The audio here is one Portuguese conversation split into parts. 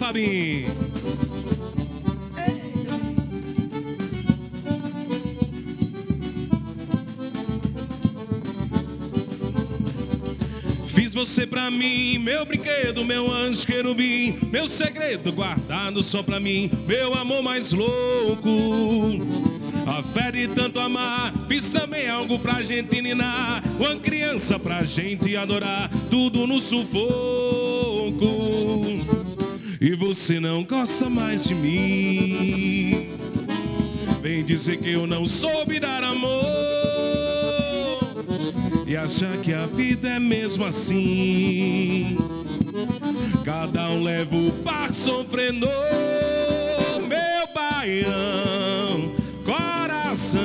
Fabinho. Fiz você pra mim, meu brinquedo, meu anjo querubim, meu segredo guardado só pra mim, meu amor mais louco. A fé de tanto amar, fiz também algo pra gente ninar, uma criança pra gente adorar, tudo no sufoco. E você não gosta mais de mim, vem dizer que eu não soube dar amor, e achar que a vida é mesmo assim. Cada um leva o par sofrendo, meu baião, coração.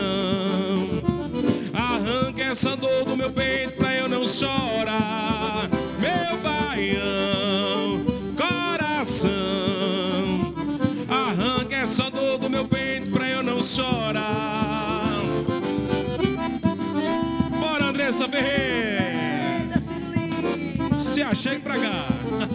Arranca essa dor do meu peito pra eu não chorar, meu baião, coração. Arranca essa dor do meu peito pra eu não chorar. Bora, Andressa Ferreira, se achegue pra cá.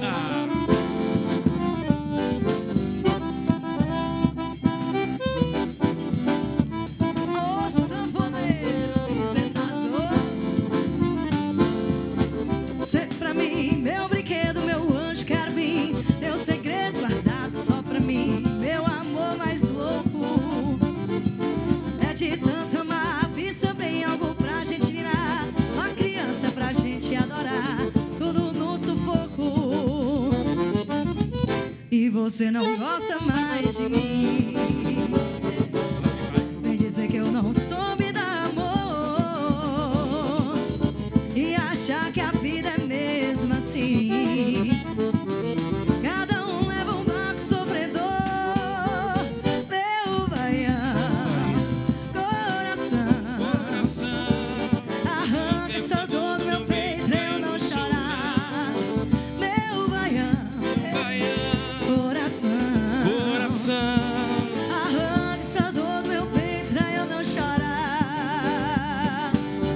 E você não gosta mais de mim, vem dizer que eu não soube dar amor, e achar que a vida é mesmo assim. Cada um leva um barco sofredor, meu baião, coração. Arranca essa dor do meu peito pra eu não chorar, meu baião, coração. Arranca essa dor do meu peito pra eu não chorar.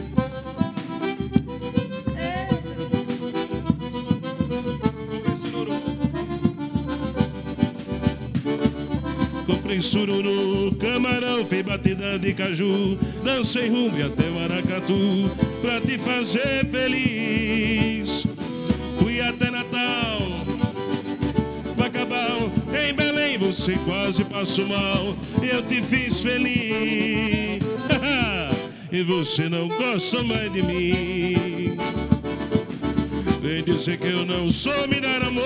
Comprei sururu, camarão, fei batida de caju, dancei rumo até Maracatu pra te fazer feliz. Fui até Natal, Bacabal, em Belém você quase passou mal, eu te fiz feliz. E você não gosta mais de mim, vem dizer que eu não soube dar amor,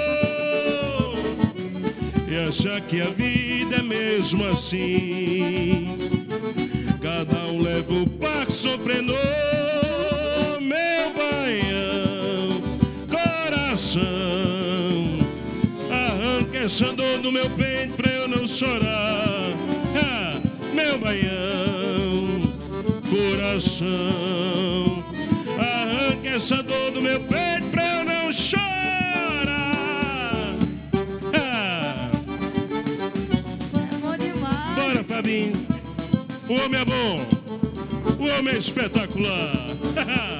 e achar que a vida é mesmo assim. Cada um leva o par sofrendo, meu baião, coração. Arranca essa dor do meu peito pra eu não chorar, meu baião, coração. Arranca essa dor do meu peito pra eu não chorar. Bora, Fabinho. O homem é bom, o homem é espetacular.